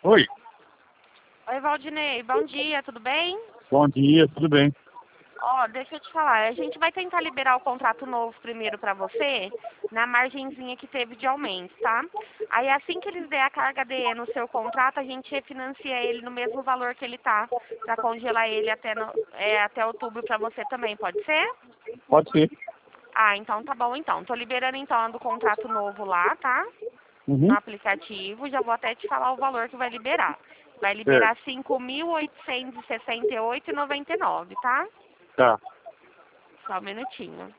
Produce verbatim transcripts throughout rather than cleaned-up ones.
Oi, Oi, Valdinei, bom dia, tudo bem? bom dia, tudo bem? Ó, deixa eu te falar, a gente vai tentar liberar o contrato novo primeiro pra você, na margenzinha que teve de aumento, tá? Aí assim que eles der a carga D E no seu contrato, a gente refinancia ele no mesmo valor que ele tá, pra congelar ele até, no, é, até outubro pra você também, pode ser? Pode ser. Ah, então tá bom então. Tô liberando então a do contrato novo lá, tá? No Uhum. aplicativo, já vou até te falar o valor que vai liberar. Vai Certo. liberar cinco mil oitocentos e sessenta e oito reais e noventa e nove centavos, tá? Tá. Só um minutinho.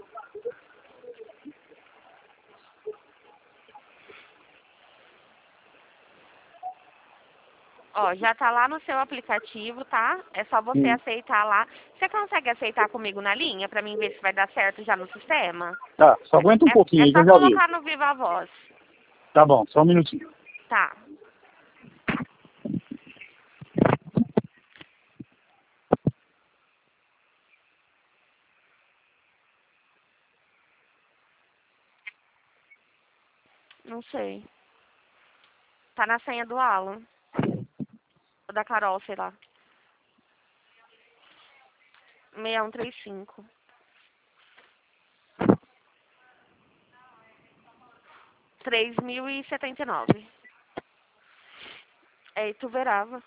Ó, já tá lá no seu aplicativo, tá? É só você Hum. aceitar lá. Você consegue aceitar comigo na linha pra mim ver se vai dar certo já no sistema? Tá, só aguenta um É, pouquinho é aí que só eu já vi. colocar no Viva Voz. Tá bom, só um minutinho. Tá. Não sei. Tá na senha do Alan. Ou da Carol, sei lá. seis um três cinco. três mil e setenta e nove. É Ituverava.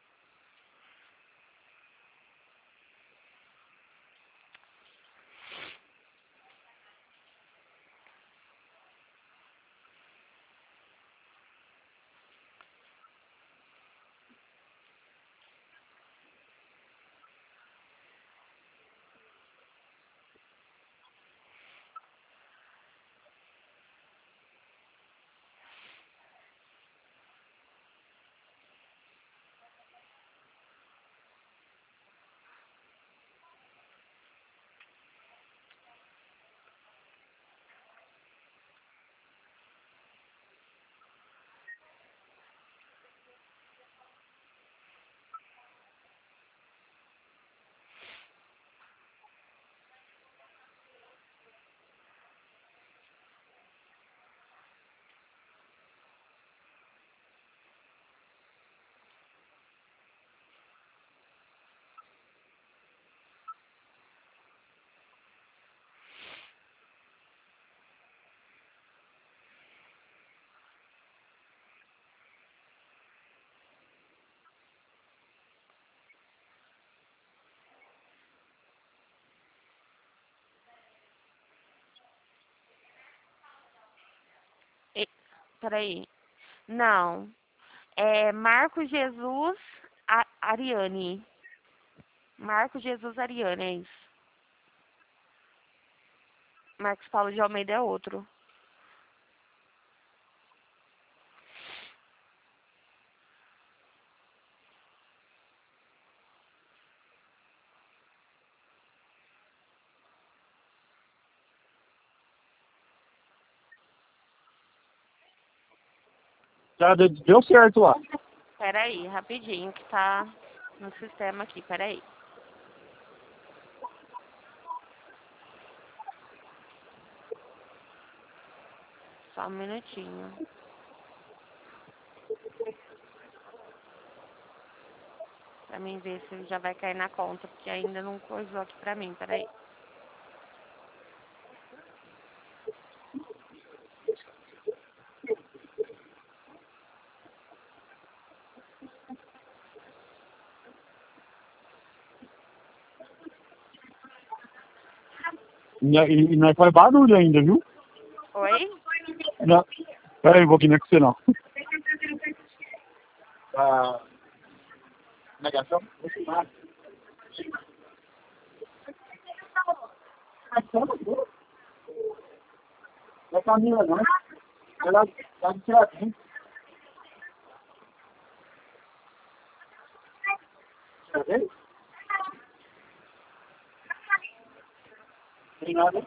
E, peraí. Não. É Marco Jesus A- Ariane. Marco Jesus Ariane, é isso. Marcos Paulo de Almeida é outro. Já de- deu certo lá. Peraí, rapidinho, que tá no sistema aqui, peraí. Só um minutinho. Pra mim ver se já vai cair na conta, porque ainda não coisou aqui pra mim, peraí. E, e, e nós faz barulho ainda, viu? Oi? Não. Pera aí um pouquinho, não é com você não. Ah, negação? Não é Camila, não. Ela tá de tiradinho. Tá vendo? Tem nada.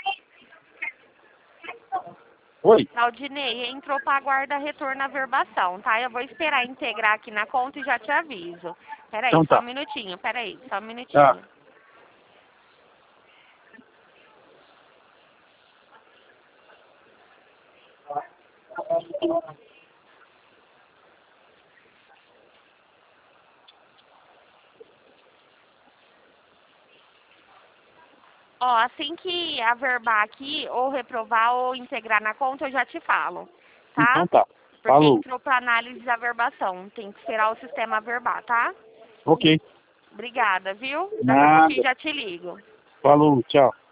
Oi? Claudinei, entrou pra guarda retorno à verbação, tá? Eu vou esperar integrar aqui na conta e já te aviso. Peraí, Então só um tá. minutinho, peraí, só um Tá. minutinho. Ó, assim que averbar aqui, ou reprovar ou integrar na conta, eu já te falo, tá? Então tá. Porque Falou. entrou para análise de averbação. Tem que esperar o sistema averbar, tá? Ok. Obrigada, viu? Daqui a Nada. pouquinho já te ligo. Falou, tchau.